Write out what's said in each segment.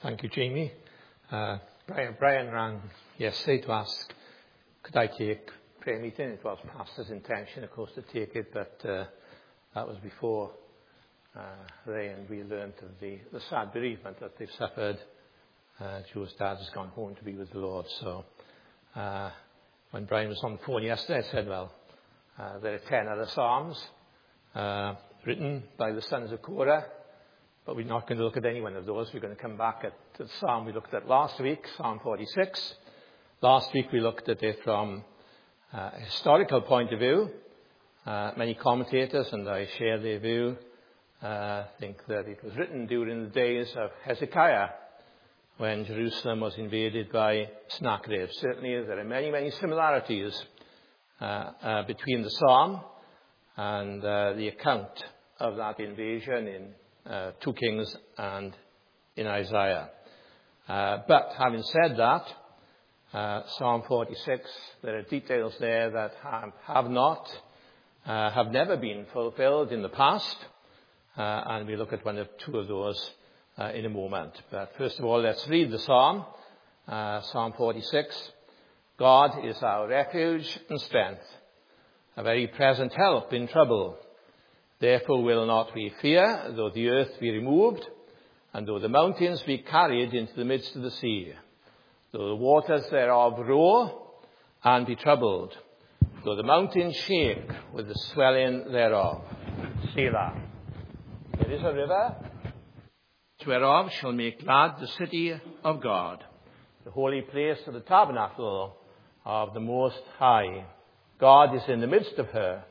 Thank you, Jamie. Brian rang yesterday to ask, could I take prayer meeting? It was pastor's intention, of course, to take it, but that was before Ray and we learned of the sad bereavement that they've suffered. Joe's dad has gone home to be with the Lord. So when Brian was on the phone yesterday, I said, well, there are 10 other psalms written by the sons of Korah, but we're not going to look at any one of those. We're going to come back at the psalm we looked at last week, Psalm 46. Last week we looked at it from a historical point of view. Many commentators, and I share their view, think that it was written during the days of Hezekiah, when Jerusalem was invaded by Sennacherib. Certainly there are many, many similarities between the psalm and the account of that invasion in 2 Kings and in Isaiah. But having said that, Psalm 46, there are details there that have never been fulfilled in the past, and we look at two of those in a moment. But first of all, let's read the psalm. Psalm 46. God is our refuge and strength, a very present help in trouble. Therefore will not we fear, though the earth be removed, and though the mountains be carried into the midst of the sea, though the waters thereof roar and be troubled, though the mountains shake with the swelling thereof. Selah. There is a river, whereof shall make glad the city of God, the holy place of the tabernacle of the Most High. God is in the midst of her.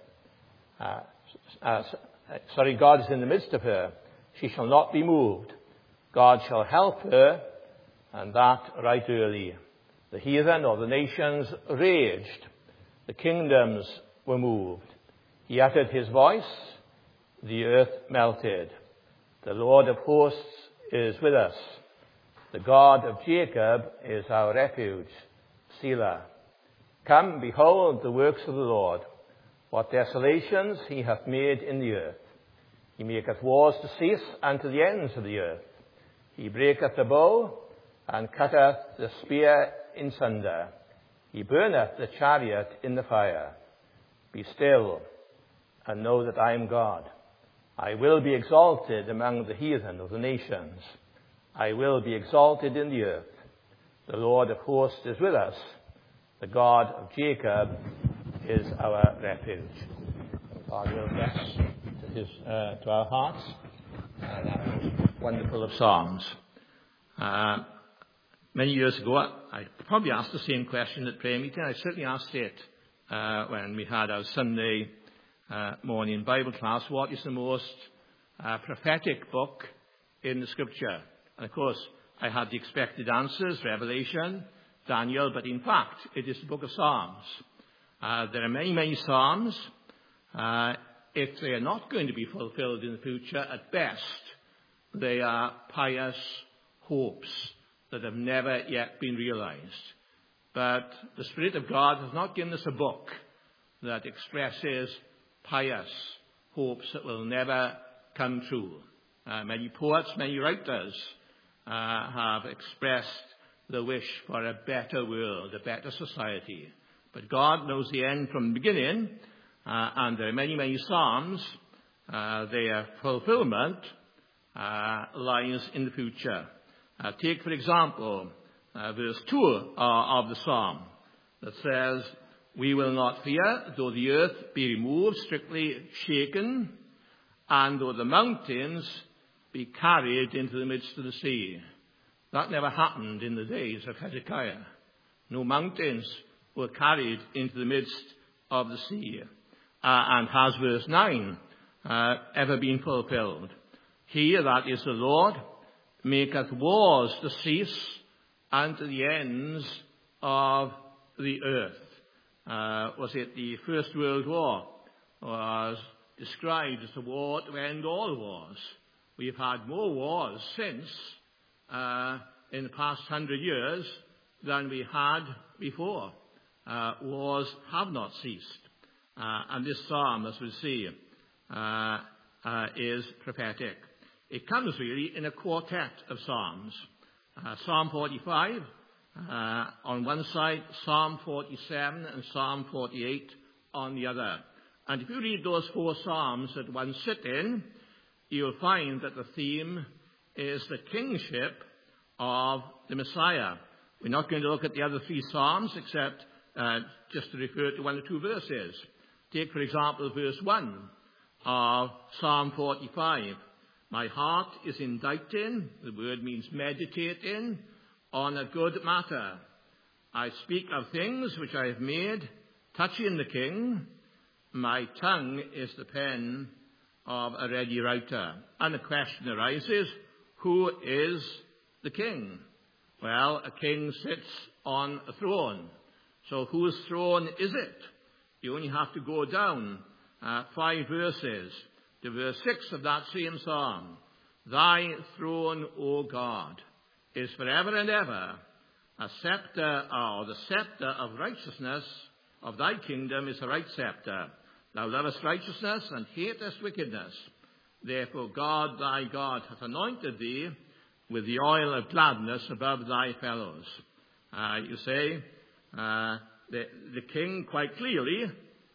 God is in the midst of her. She shall not be moved. God shall help her, and that right early. The heathen or the nations raged. The kingdoms were moved. He uttered his voice. The earth melted. The Lord of hosts is with us. The God of Jacob is our refuge. Selah. Come, behold the works of the Lord. What desolations he hath made in the earth. He maketh wars to cease unto the ends of the earth. He breaketh the bow, and cutteth the spear in sunder. He burneth the chariot in the fire. Be still, and know that I am God. I will be exalted among the heathen of the nations. I will be exalted in the earth. The Lord of hosts is with us. The God of Jacob is our refuge. God will bless to our hearts that most wonderful of psalms. Many years ago, I probably asked the same question at prayer meeting. I certainly asked it when we had our Sunday morning Bible class. What is the most prophetic book in the Scripture? And of course, I had the expected answers: Revelation, Daniel, but in fact, it is the book of Psalms. There are many, many psalms. If they are not going to be fulfilled in the future, at best, they are pious hopes that have never yet been realized. But the Spirit of God has not given us a book that expresses pious hopes that will never come true. Many poets, many writers have expressed the wish for a better world, a better society. But God knows the end from the beginning, and there are many, many psalms. Their fulfillment lies in the future. Take, for example, verse 2 of the psalm that says, we will not fear, though the earth be removed, strictly shaken, and though the mountains be carried into the midst of the sea. That never happened in the days of Hezekiah. No mountains were carried into the midst of the sea. And has verse 9 ever been fulfilled? He, that is the Lord, maketh wars to cease unto the ends of the earth. Was it the First World War? Was described as the war to end all wars. We've had more wars since in the past 100 years than we had before. Wars have not ceased. And this psalm, as we see, is prophetic. It comes really in a quartet of psalms. Psalm 45 on one side, Psalm 47 and Psalm 48 on the other. And if you read those 4 psalms at one sitting, you'll find that the theme is the kingship of the Messiah. We're not going to look at the other 3 psalms except just to refer to 1 or 2 verses. Take, for example, verse 1 of Psalm 45. My heart is inditing, the word means meditating, on a good matter. I speak of things which I have made, touching the king. My tongue is the pen of a ready writer. And the question arises, who is the king? Well, a king sits on a throne. So whose throne is it? You only have to go down 5 verses to verse 6 of that same psalm. Thy throne, O God, is forever and ever. A scepter, or the scepter of righteousness of thy kingdom is a right scepter. Thou lovest righteousness and hatest wickedness. Therefore God, thy God, hath anointed thee with the oil of gladness above thy fellows. You say, the king quite clearly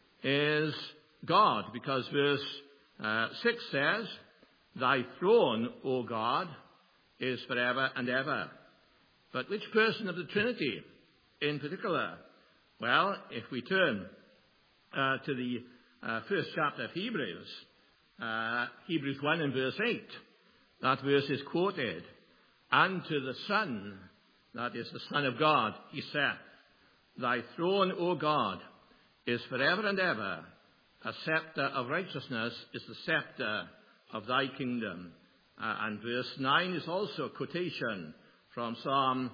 is God, because verse 6 says, thy throne, O God, is forever and ever. But which person of the Trinity in particular? Well, if we turn to the first chapter of Hebrews, Hebrews 1 and verse 8, that verse is quoted. And to the Son, that is the Son of God, he saith, thy throne, O God, is forever and ever. A scepter of righteousness is the scepter of thy kingdom. And verse 9 is also a quotation from Psalm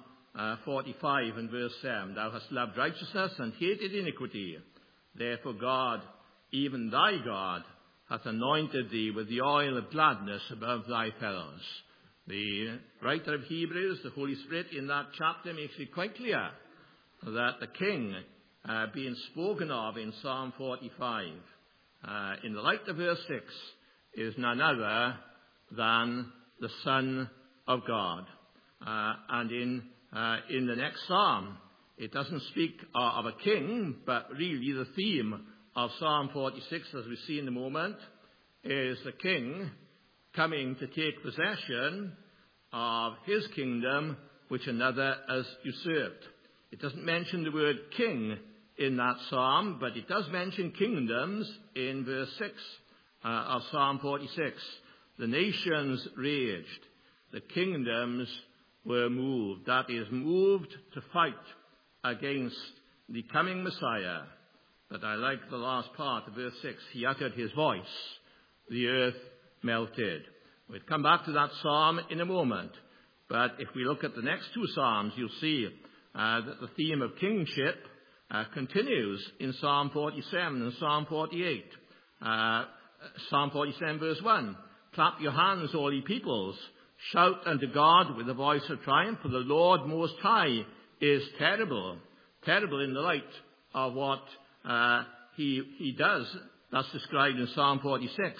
45 and verse 7. Thou hast loved righteousness and hated iniquity. Therefore God, even thy God, hath anointed thee with the oil of gladness above thy fellows. The writer of Hebrews, the Holy Spirit, in that chapter makes it quite clear that the king being spoken of in Psalm 45, in the light of verse 6, is none other than the Son of God. And in the next psalm, it doesn't speak of a king, but really the theme of Psalm 46, as we see in a moment, is the king coming to take possession of his kingdom, which another has usurped. It doesn't mention the word king in that psalm, but it does mention kingdoms in verse 6 of Psalm 46. The nations raged, the kingdoms were moved. That is, moved to fight against the coming Messiah. But I like the last part of verse 6. He uttered his voice, the earth melted. We'll come back to that psalm in a moment. But if we look at the next 2 psalms, you'll see that the theme of kingship continues in Psalm 47 and Psalm 48. Psalm 47 verse 1. Clap your hands, all ye peoples. Shout unto God with a voice of triumph, for the Lord Most High is terrible. Terrible in the light of what he does. That's described in Psalm 46.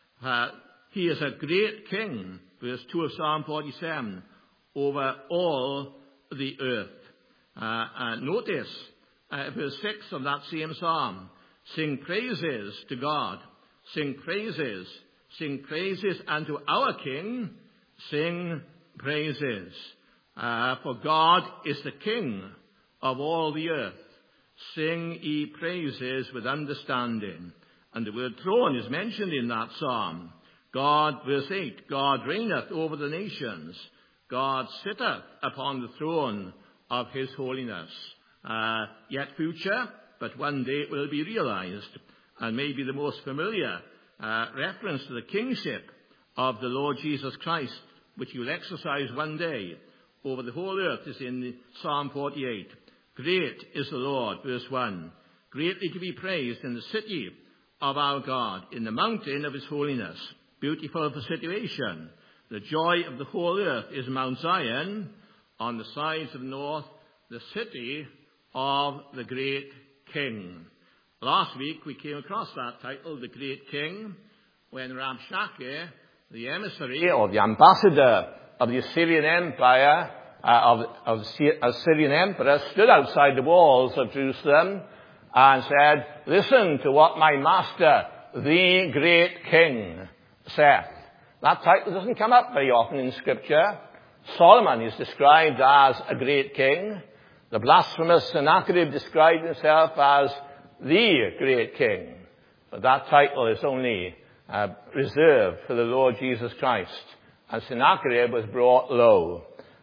He is a great king, verse 2 of Psalm 47, over all the earth. Notice verse 6 of that same psalm. Sing praises to God. Sing praises. Sing praises unto our King. Sing praises. For God is the King of all the earth. Sing ye praises with understanding. And the word throne is mentioned in that psalm. God, verse 8, God reigneth over the nations. God sitteth upon the throne of his holiness. Yet future, but one day it will be realized. And maybe the most familiar reference to the kingship of the Lord Jesus Christ, which he will exercise one day over the whole earth, is in Psalm 48. Great is the Lord, verse 1. Greatly to be praised in the city of our God, in the mountain of his holiness. Beautiful for situation. The joy of the whole earth is Mount Zion, on the sides of the north, the city of the great King. Last week we came across that title, The Great King, when Rabshakeh, the emissary or the ambassador of the Assyrian Empire, of the Syrian emperor stood outside the walls of Jerusalem and said, "Listen to what my master, the great king, saith." That title doesn't come up very often in Scripture. Solomon is described as a great king. The blasphemous Sennacherib described himself as the great king. But that title is only reserved for the Lord Jesus Christ. And Sennacherib was brought low.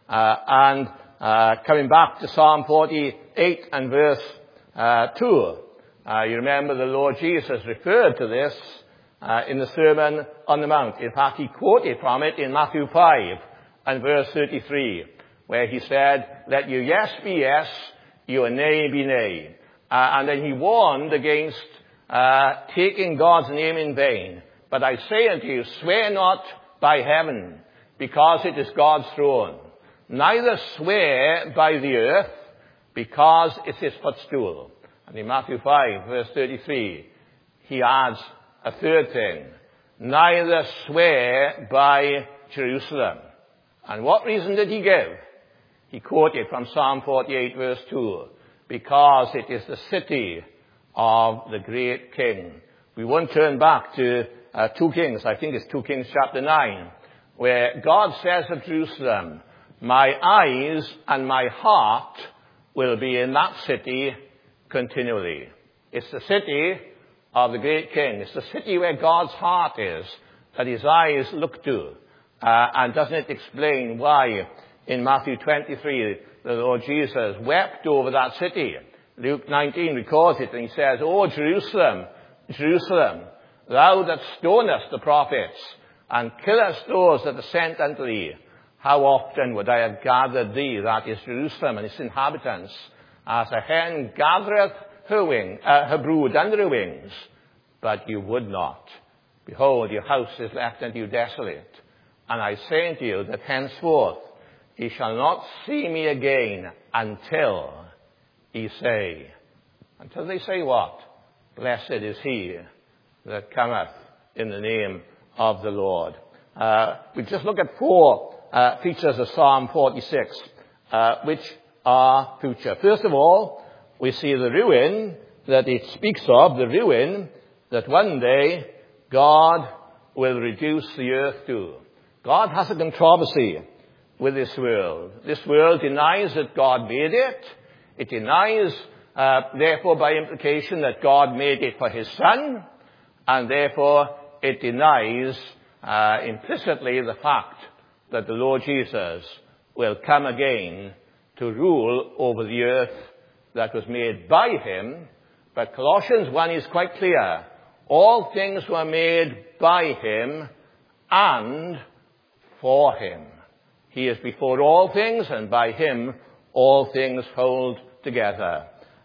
Coming back to Psalm 48 and verse 2, you remember the Lord Jesus referred to this in the Sermon on the Mount. In fact, he quoted from it in Matthew 5 and verse 33, where he said, "Let your yes be yes, your nay be nay." And then he warned against taking God's name in vain. "But I say unto you, swear not by heaven, because it is God's throne. Neither swear by the earth, because it's his footstool." And in Matthew 5, verse 33, he adds a third thing: "Neither swear by Jerusalem." And what reason did he give? He quoted from Psalm 48, verse 2, "Because it is the city of the great king." We won't turn back to 2 Kings, I think it's 2 Kings chapter 9, where God says of Jerusalem, "My eyes and my heart will be in that city continually." It's the city of the great king. It's the city where God's heart is, that his eyes look to. And doesn't it explain why in Matthew 23 the Lord Jesus wept over that city? Luke 19 records it, and he says, "O Jerusalem, Jerusalem, thou that stonest the prophets, and killest those that are sent unto thee, how often would I have gathered thee," that is Jerusalem and its inhabitants, "as a hen gathereth her brood under her wings, but you would not. Behold, your house is left unto you desolate. And I say unto you that henceforth ye shall not see me again until ye say." Until they say what? "Blessed is he that cometh in the name of the Lord." We just look at 4 features of Psalm 46, which are future. First of all, we see the ruin that it speaks of, the ruin that one day God will reduce the earth to. God has a controversy with this world. This world denies that God made it. It denies, therefore, by implication, that God made it for his Son. And therefore, it denies implicitly the fact that the Lord Jesus will come again to rule over the earth that was made by him. But Colossians 1 is quite clear. All things were made by him and for him. He is before all things, and by him all things hold together.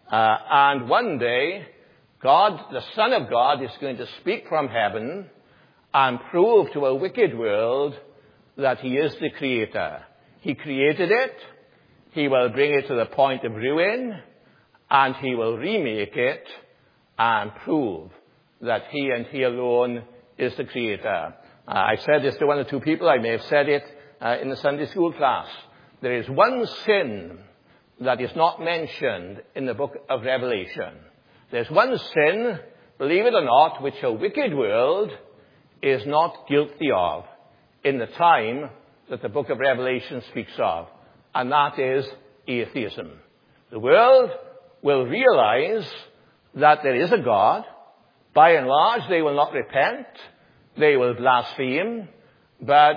And one day, God, the Son of God, is going to speak from heaven and prove to a wicked world that he is the Creator. He created it. He will bring it to the point of ruin, and he will remake it and prove that he and he alone is the Creator. I said this to 1 or 2 people. I may have said it in the Sunday school class. There is one sin that is not mentioned in the book of Revelation. There's one sin, believe it or not, which a wicked world is not guilty of in the time that the book of Revelation speaks of, and that is atheism. The world will realize that there is a God. By and large, they will not repent. They will blaspheme. But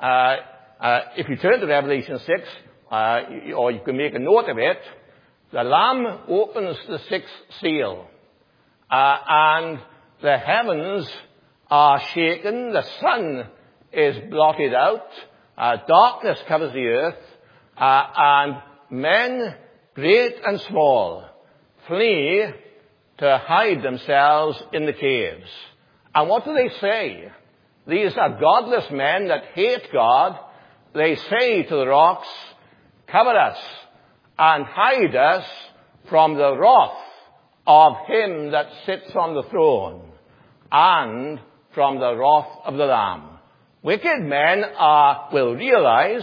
if you turn to Revelation 6, or you can make a note of it, the Lamb opens the 6th seal. And the heavens are shaken. The sun is blotted out. Darkness covers the earth. And men, great and small, flee to hide themselves in the caves. And what do they say? These are godless men that hate God. They say to the rocks, "Cover us and hide us from the wrath of him that sits on the throne and from the wrath of the Lamb." Wicked men will realize,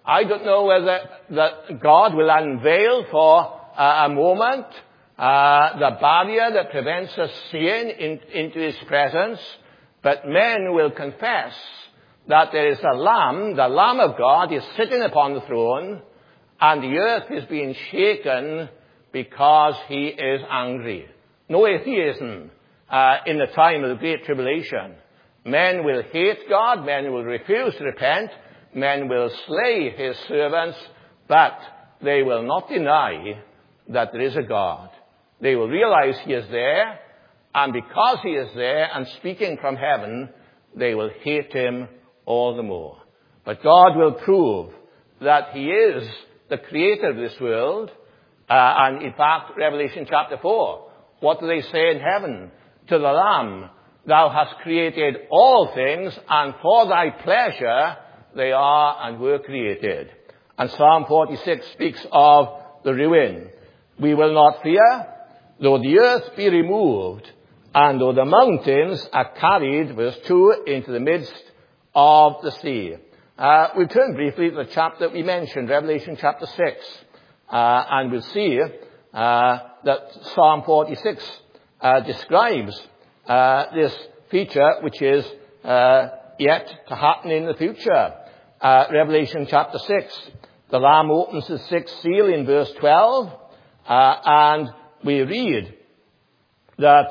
I don't know whether that God will unveil for a moment the barrier that prevents us seeing into his presence, but men will confess that there is a Lamb, the Lamb of God is sitting upon the throne, and the earth is being shaken because he is angry. No atheism in the time of the Great Tribulation. Men will hate God, men will refuse to repent, men will slay his servants, but they will not deny that there is a God. They will realize he is there, and because he is there and speaking from heaven, they will hate him all the more. But God will prove that he is the creator of this world. And in fact, Revelation chapter 4, what do they say in heaven? To the Lamb, thou hast created all things, and for thy pleasure they are and were created. And Psalm 46 speaks of the ruin. We will not fear, though the earth be removed, and though the mountains are carried, verse 2, into the midst of the sea. We'll turn briefly to the chapter that we mentioned, Revelation chapter 6, and we'll see that Psalm 46 describes this feature which is yet to happen in the future. Revelation chapter 6, the Lamb opens the sixth seal in verse 12, and we read that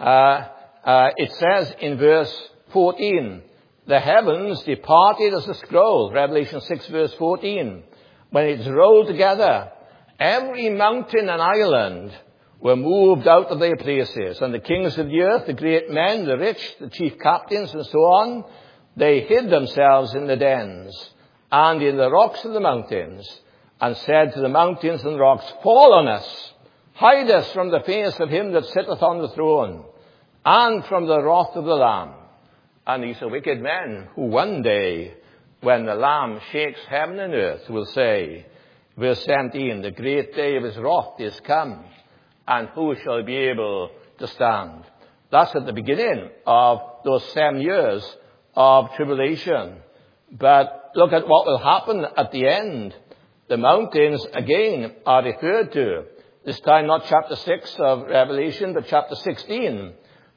it says in verse 14, the heavens departed as a scroll, Revelation 6 verse 14. When it's rolled together, every mountain and island were moved out of their places. And the kings of the earth, the great men, the rich, the chief captains, and so on, they hid themselves in the dens and in the rocks of the mountains, and said to the mountains and rocks, fall on us, hide us from the face of him that sitteth on the throne, and from the wrath of the Lamb. And these are wicked men who one day, when the Lamb shakes heaven and earth, will say, verse 17, the great day of his wrath is come, and who shall be able to stand? That's at the beginning of those 7 years of tribulation. But look at what will happen at the end. The mountains again are referred to. This time not chapter 6 of Revelation, but chapter 16.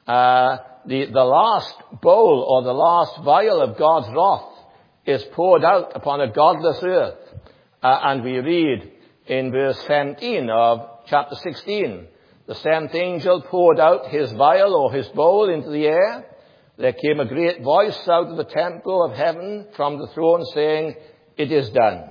The last bowl or the last vial of God's wrath is poured out upon a godless earth. And we read in verse 17 of chapter 16, the seventh angel poured out his vial or his bowl into the air. There came a great voice out of the temple of heaven from the throne saying, it is done.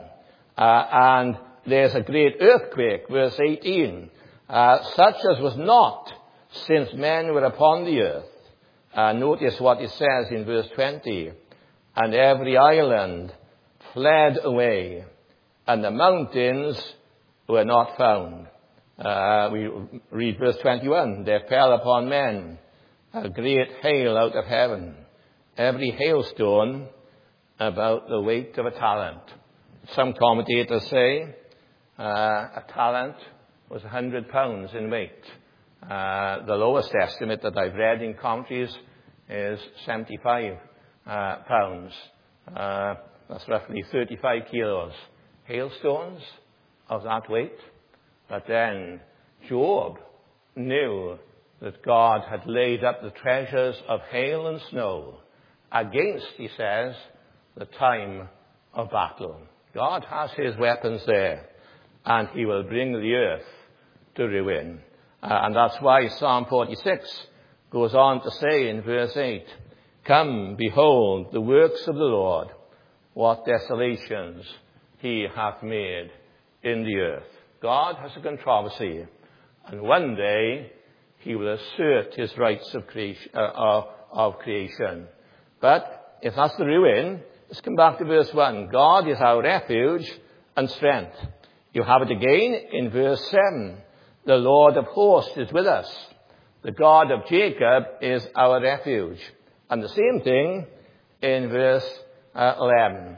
And there's a great earthquake, verse 18, such as was not since men were upon the earth. Notice what it says in verse 20. And every island fled away, and the mountains were not found. We read verse 21. There fell upon men a great hail out of heaven, every hailstone about the weight of a talent. Some commentators say a talent was 100 pounds in weight. The lowest estimate that I've read in commentaries is 75 pounds. That's roughly 35 kilos. Hailstones of that weight. But then Job knew that God had laid up the treasures of hail and snow against, he says, the time of battle. God has his weapons there, and he will bring the earth to ruin. And that's why Psalm 46 goes on to say in verse 8, come, behold the works of the Lord, what desolations he hath made in the earth. God has a controversy, and one day he will assert his rights of creation. But if that's the ruin, let's come back to verse 1. God is our refuge and strength. You have it again in verse 7. The Lord of hosts is with us. The God of Jacob is our refuge. And the same thing in verse 11.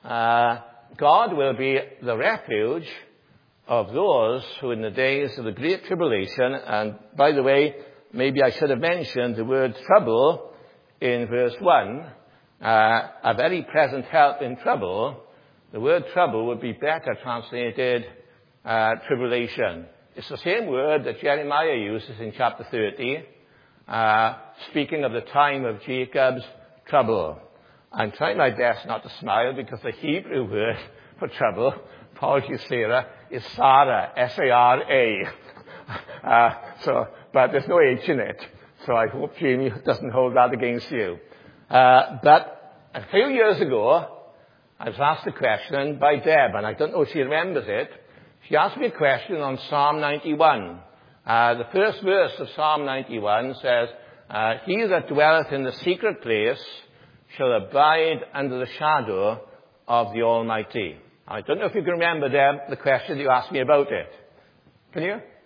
God will be the refuge of those who in the days of the Great Tribulation, and by the way, maybe I should have mentioned the word trouble in verse 1, a very present help in trouble, the word trouble would be better translated tribulation. It's the same word that Jeremiah uses in chapter 30, speaking of the time of Jacob's trouble. I'm trying my best not to smile because the Hebrew word for trouble, apologies Sarah, is Sarah, S-A-R-A. But there's no H in it. So I hope Jamie doesn't hold that against you. But a few years ago, I was asked a question by Deb, and I don't know if she remembers it. She asked me a question on Psalm 91. The first verse of Psalm 91 says, he that dwelleth in the secret place shall abide under the shadow of the Almighty. I don't know if you can remember, Deb, the question you asked me about it. Can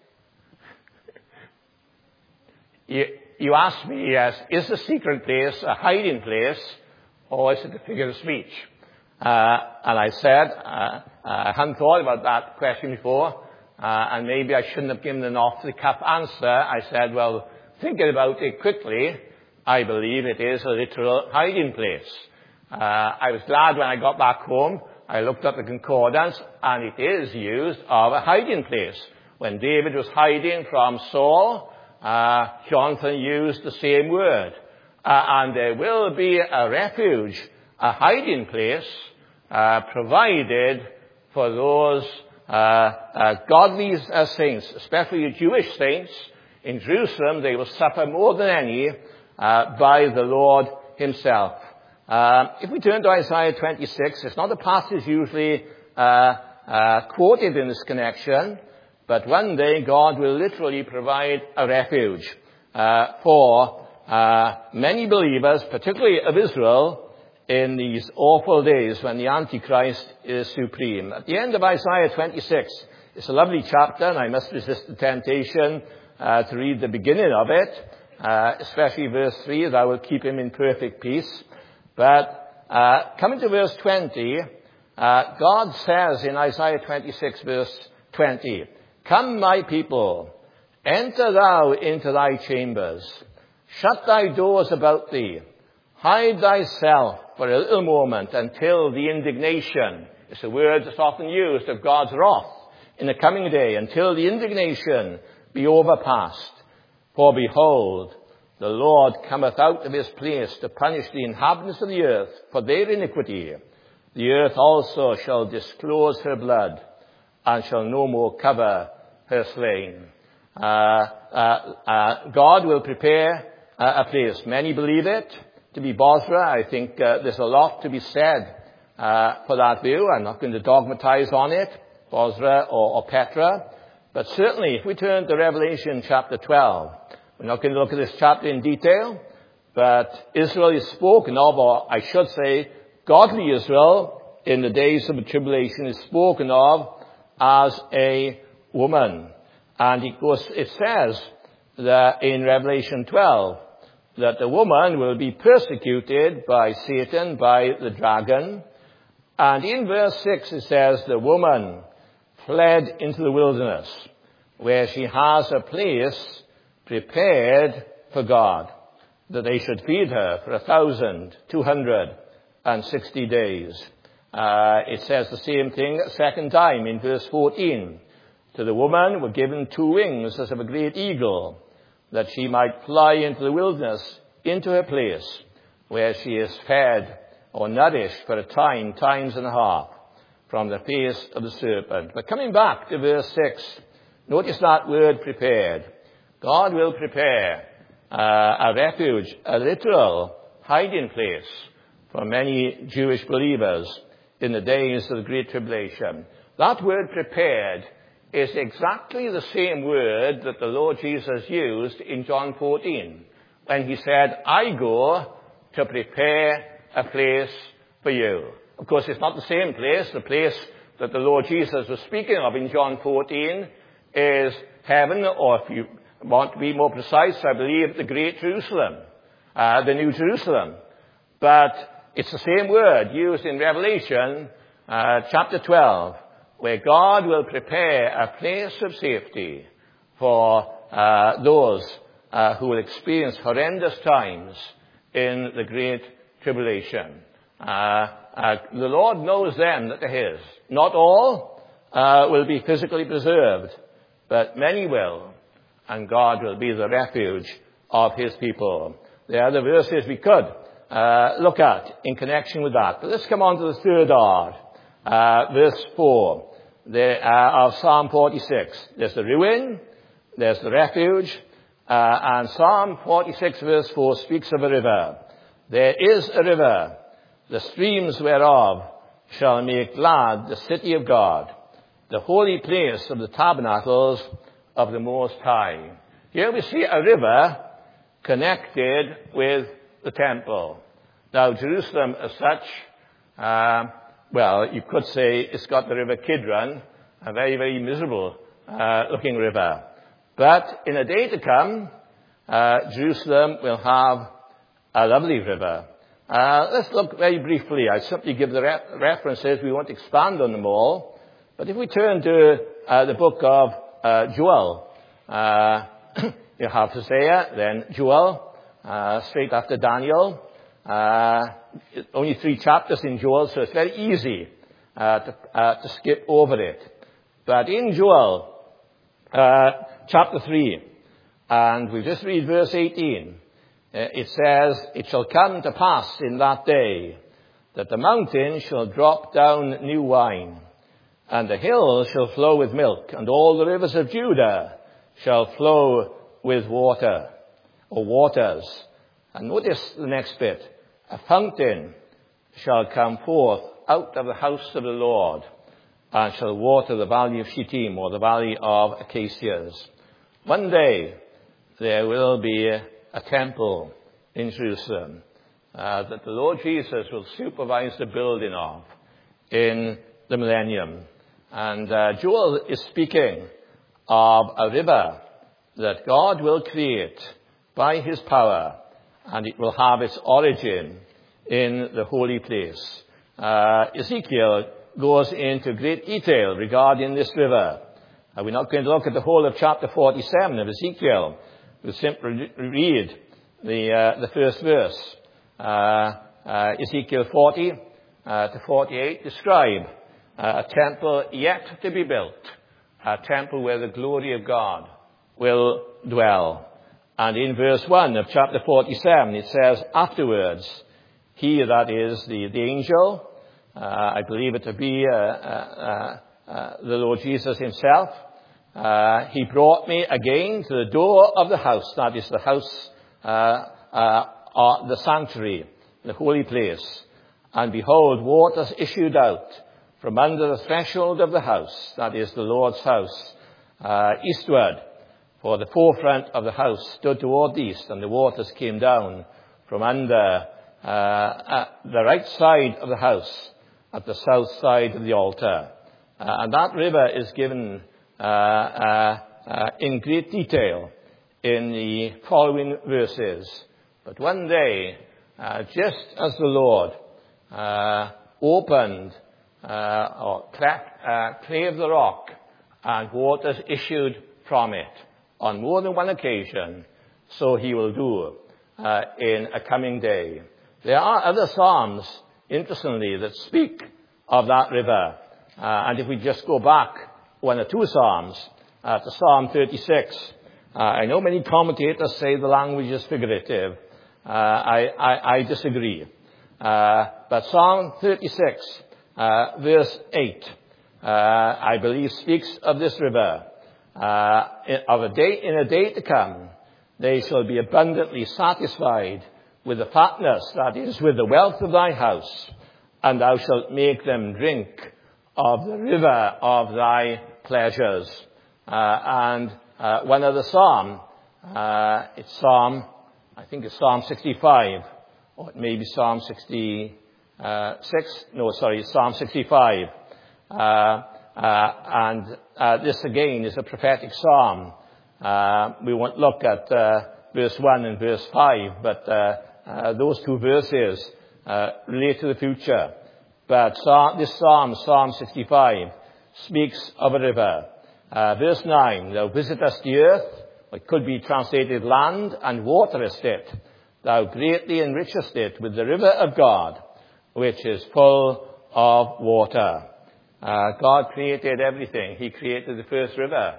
you? You asked me, yes, is the secret place a hiding place, or is it a figure of speech? And I said, I hadn't thought about that question before, and maybe I shouldn't have given an off-the-cuff answer. I said, well, thinking about it quickly, I believe it is a literal hiding place. I was glad when I got back home, I looked up the concordance, and it is used of a hiding place. When David was hiding from Saul, Jonathan used the same word. And there will be a refuge, a hiding place, provided for those godly saints, especially the Jewish saints. In Jerusalem, they will suffer more than any by the Lord himself. If we turn to Isaiah 26, it's not a passage usually quoted in this connection, but one day God will literally provide a refuge for many believers, particularly of Israel, in these awful days when the Antichrist is supreme. At the end of Isaiah 26, it's a lovely chapter, and I must resist the temptation to read the beginning of it, especially verse 3, that I will keep him in perfect peace. But coming to verse 20, God says in Isaiah 26, verse 20, come, my people, enter thou into thy chambers, shut thy doors about thee, hide thyself for a little moment until the indignation, it's a word that's often used, of God's wrath in the coming day, until the indignation be overpast. For behold, the Lord cometh out of his place to punish the inhabitants of the earth for their iniquity. The earth also shall disclose her blood, and shall no more cover her slain. God will prepare a place. Many believe it to be Bozrah. I think there's a lot to be said for that view. I'm not going to dogmatize on it, Bozrah or Petra. But certainly, if we turn to Revelation chapter 12, we're not going to look at this chapter in detail, but Israel is spoken of, or I should say, godly Israel in the days of the tribulation is spoken of as a woman. And it says that in Revelation 12 that the woman will be persecuted by Satan, by the dragon. And in verse 6 it says the woman fled into the wilderness, where she has a place prepared for God, that they should feed her for 1,260 days. It says the same thing a second time in verse 14. To the woman were given 2 wings as of a great eagle, that she might fly into the wilderness, into her place, where she is fed or nourished for a time, times and a half, from the face of the serpent. But coming back to verse 6, notice that word prepared. God will prepare a refuge, a literal hiding place for many Jewish believers in the days of the Great Tribulation. That word prepared is exactly the same word that the Lord Jesus used in John 14, when he said, I go to prepare a place for you. Of course, it's not the same place. The place that the Lord Jesus was speaking of in John 14 is heaven, or if you want to be more precise, I believe the Great Jerusalem, the New Jerusalem. But it's the same word used in Revelation chapter 12, where God will prepare a place of safety for those who will experience horrendous times in the Great Tribulation. The Lord knows them that are his. Not all will be physically preserved, but many will, and God will be the refuge of his people. There are the verses we could look at in connection with that. But let's come on to the third part, verse 4 of Psalm 46. There's the ruin, there's the refuge, and Psalm 46 verse 4 speaks of a river. There is a river, the streams whereof shall make glad the city of God, the holy place of the tabernacles of the Most High. Here we see a river connected with the temple. Now, Jerusalem as such, well, you could say it's got the river Kidron, a very, very miserable looking river. But in a day to come, Jerusalem will have a lovely river. Let's look very briefly. I simply give the references. We won't expand on them all. But if we turn to the book of Joel, you have Hosea, then Joel, straight after Daniel. Only 3 chapters in Joel, so it's very easy to skip over it. But in Joel, chapter 3, and we just read verse 18, it says, "It shall come to pass in that day that the mountains shall drop down new wine, and the hills shall flow with milk, and all the rivers of Judah shall flow with water," or waters. And notice the next bit. "A fountain shall come forth out of the house of the Lord, and shall water the valley of Shittim," or the valley of acacias. One day there will be a temple in Jerusalem that the Lord Jesus will supervise the building of in the millennium. And Joel is speaking of a river that God will create by his power, and it will have its origin in the holy place. Ezekiel goes into great detail regarding this river. We're not going to look at the whole of chapter 47 of Ezekiel. We'll simply read the first verse. Ezekiel 40 to 48 describe a temple yet to be built, a temple where the glory of God will dwell. And in verse 1 of chapter 47, it says, "Afterwards, he," that is the angel, I believe it to be the Lord Jesus himself, "he brought me again to the door of the house," that is the house, the sanctuary, the holy place. "And behold, waters issued out from under the threshold of the house," that is the Lord's house, "eastward. For the forefront of the house stood toward the east, and the waters came down from under the right side of the house at the south side of the altar." And that river is given in great detail in the following verses. "But one day, just as the Lord opened or clave the rock, and waters issued from it on more than one occasion, so he will do in a coming day." There are other psalms, interestingly, that speak of that river. And if we just go back 1 or 2 psalms to Psalm 36, I know many commentators say the language is figurative. I disagree. But Psalm 36, verse 8, I believe speaks of this river. In a day to come, they shall be abundantly satisfied with the fatness, that is, with the wealth of thy house, and thou shalt make them drink of the river of thy pleasures. And one other psalm, I think it's Psalm 65, or it may be Psalm 66, Psalm 65. And this again is a prophetic psalm. We won't look at verse 1 and verse 5, but those 2 verses relate to the future. But this psalm, Psalm 65, speaks of a river. Verse 9, "Thou visitest the earth," it could be translated land, "and waterest it. Thou greatly enrichest it with the river of God. which is full of water. God created everything. He created the first river.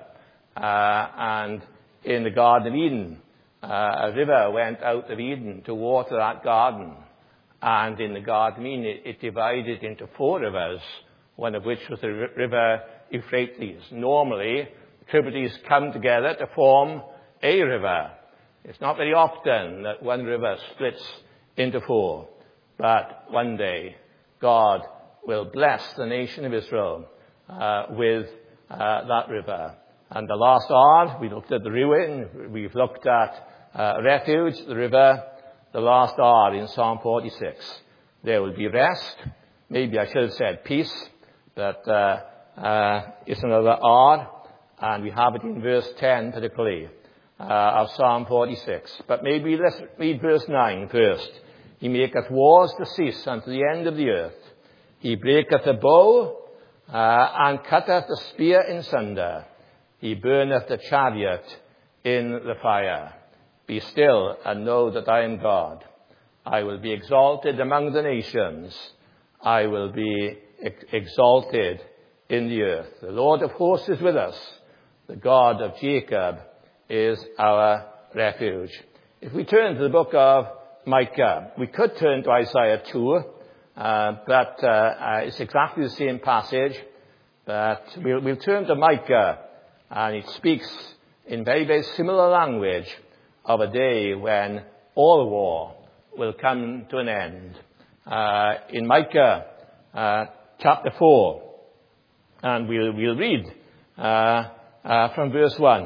And in the Garden of Eden, a river went out of Eden to water that garden. And in the Garden of Eden, it divided into 4 rivers, one of which was the river Euphrates. Normally, tributaries come together to form a river. It's not very often that one river splits into 4. But one day, God will bless the nation of Israel with that river. And the last R, we looked at the ruin, we've looked at refuge, the river. The last R in Psalm 46. There will be rest. Maybe I should have said peace, but it's another R, and we have it in verse 10 particularly of Psalm 46. But maybe let's read verse 9 first. He maketh wars to cease unto the end of the earth. He breaketh the bow and cutteth the spear in sunder. He burneth the chariot in the fire. Be still and know that I am God. I will be exalted among the nations. I will be exalted in the earth. The Lord of hosts is with us. The God of Jacob is our refuge. If we turn to the book of Micah, we could turn to Isaiah 2, but it's exactly the same passage. But we'll turn to Micah, and it speaks in very, very similar language of a day when all war will come to an end. In Micah chapter 4, and we'll read from verse 1.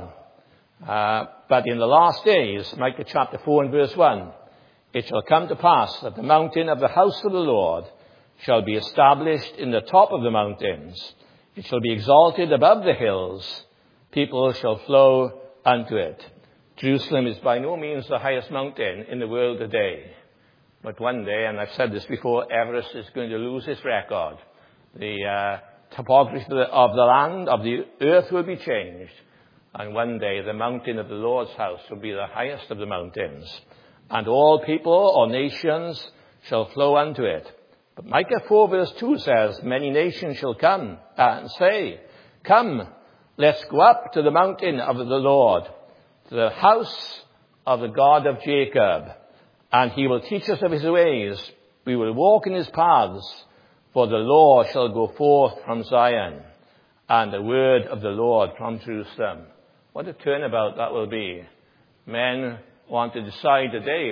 But in the last days, Micah chapter 4 and verse 1, it shall come to pass that the mountain of the house of the Lord shall be established in the top of the mountains. It shall be exalted above the hills. People shall flow unto it. Jerusalem is by no means the highest mountain in the world today. But one day, and I've said this before, Everest is going to lose its record. The topography of the land, of the earth will be changed. And one day, the mountain of the Lord's house will be the highest of the mountains. And all people or nations shall flow unto it. But Micah 4 verse 2 says, many nations shall come and say, come, let's go up to the mountain of the Lord, to the house of the God of Jacob, and he will teach us of his ways. We will walk in his paths, for the law shall go forth from Zion, and the word of the Lord from Jerusalem. What a turnabout that will be. Men want to decide today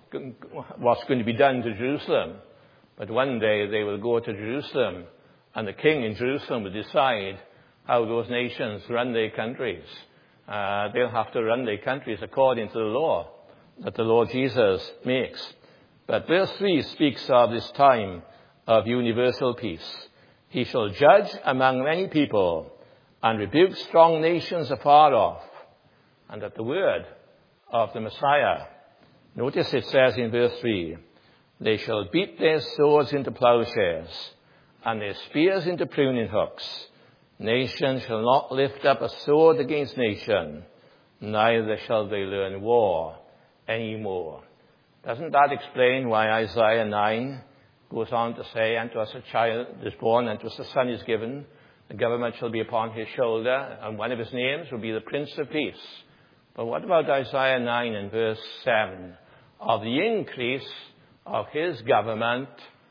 what's going to be done to Jerusalem, but one day they will go to Jerusalem, and the king in Jerusalem will decide how those nations run their countries. They'll have to run their countries according to the law that the Lord Jesus makes. But verse 3 speaks of this time of universal peace. He shall judge among many people and rebuke strong nations afar off. And at the word of the Messiah, notice it says in verse 3, they shall beat their swords into plowshares and their spears into pruning hooks. Nation shall not lift up a sword against nation, neither shall they learn war any more. Doesn't that explain why Isaiah 9 goes on to say, unto us a child is born, unto us a son is given, the government shall be upon his shoulder, and one of his names will be the Prince of Peace. But what about Isaiah 9 and verse 7? Of the increase of his government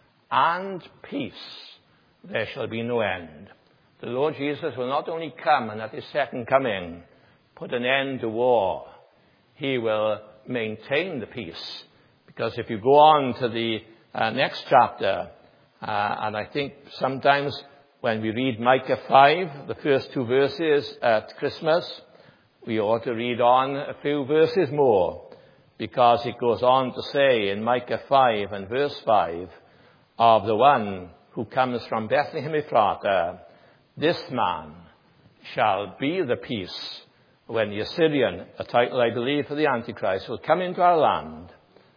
and peace there shall be no end. The Lord Jesus will not only come and at his second coming put an end to war, he will maintain the peace. Because if you go on to the next chapter, and I think sometimes when we read Micah 5, the first 2 verses at Christmas, we ought to read on a few verses more, because it goes on to say in Micah 5 and verse 5, of the one who comes from Bethlehem Ephratah, this man shall be the peace when the Assyrian, a title I believe for the Antichrist, will come into our land.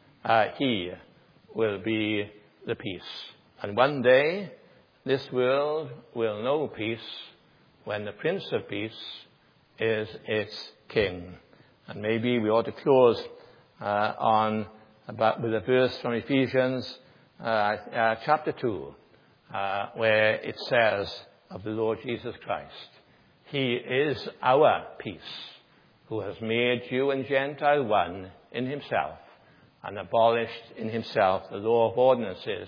He will be the peace. And one day, this world will know peace when the Prince of Peace is its king. And maybe we ought to close with a verse from Ephesians chapter 2, where it says of the Lord Jesus Christ, he is our peace, who has made Jew and Gentile one in himself, and abolished in himself the law of ordinances,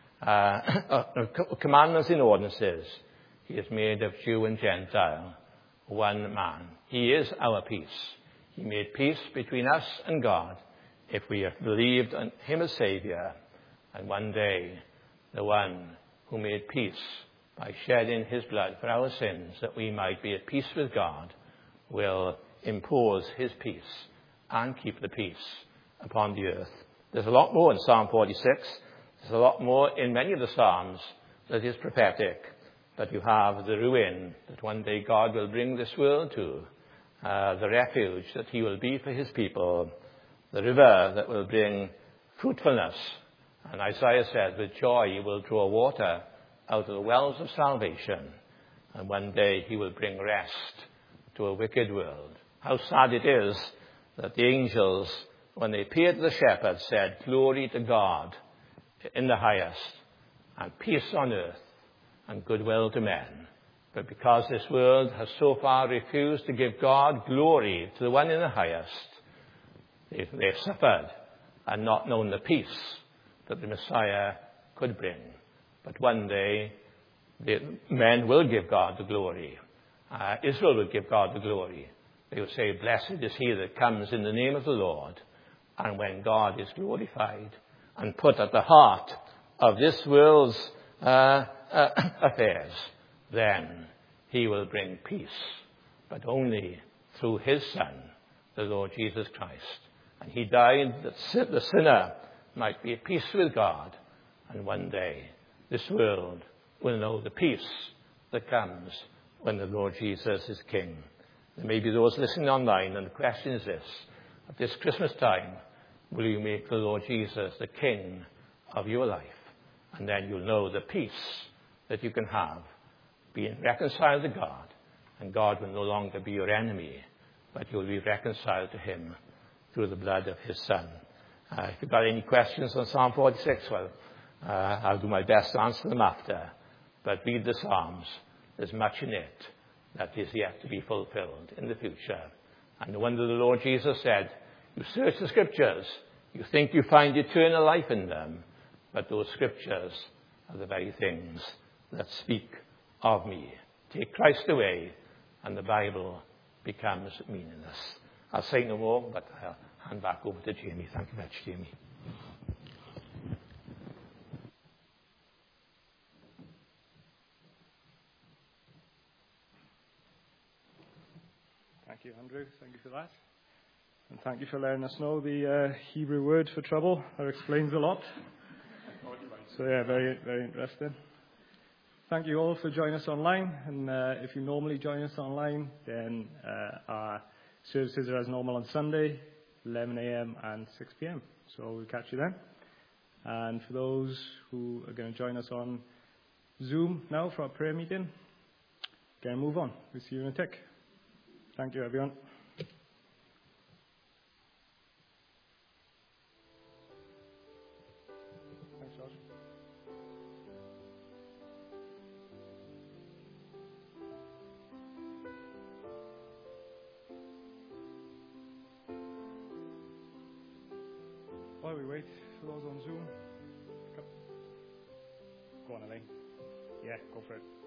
commandments and ordinances. He has made of Jew and Gentile one man. He is our peace. He made peace between us and God if we have believed on him as Savior. And one day, the one who made peace by shedding his blood for our sins, that we might be at peace with God, will impose his peace and keep the peace upon the earth. There's a lot more in Psalm 46. There's a lot more in many of the Psalms that is prophetic. But you have the ruin that one day God will bring this world to, the refuge that he will be for his people, the river that will bring fruitfulness. And Isaiah said, with joy he will draw water out of the wells of salvation. And one day he will bring rest to a wicked world. How sad it is that the angels, when they appeared to the shepherds, said, glory to God in the highest, and peace on earth, and goodwill to men. But because this world has so far refused to give God glory to the one in the highest, they've suffered and not known the peace that the Messiah could bring. But one day, the men will give God the glory. Israel will give God the glory. They will say, blessed is he that comes in the name of the Lord. And when God is glorified and put at the heart of this world's affairs, then he will bring peace, but only through his Son, the Lord Jesus Christ. And he died that the sinner might be at peace with God. And one day, this world will know the peace that comes when the Lord Jesus is King. There may be those listening online, and the question is this: at this Christmas time, will you make the Lord Jesus the King of your life? And then you'll know the peace that you can have, being reconciled to God, and God will no longer be your enemy, but you'll be reconciled to him through the blood of his Son. If you've got any questions on Psalm 46, well, I'll do my best to answer them after. But read the Psalms. There's much in it that is yet to be fulfilled in the future. And no wonder the Lord Jesus said, you search the Scriptures, you think you find eternal life in them, but those Scriptures are the very things that speak of me. Take Christ away, and the Bible becomes meaningless. I'll say no more, but I'll hand back over to Jamie. Thank you very much, Jamie. Thank you, Andrew. Thank you for that. And thank you for letting us know the Hebrew word for trouble. That explains a lot. So yeah, very, very interesting. Thank you all for joining us online. And if you normally join us online, then our services are as normal on Sunday, 11 a.m. and 6 p.m. So we'll catch you then. And for those who are going to join us on Zoom now for our prayer meeting, again, move on. We'll see you in a tick. Thank you, everyone. Thanks, Josh. While we wait for those on Zoom, go on, Elaine. Yeah, go for it.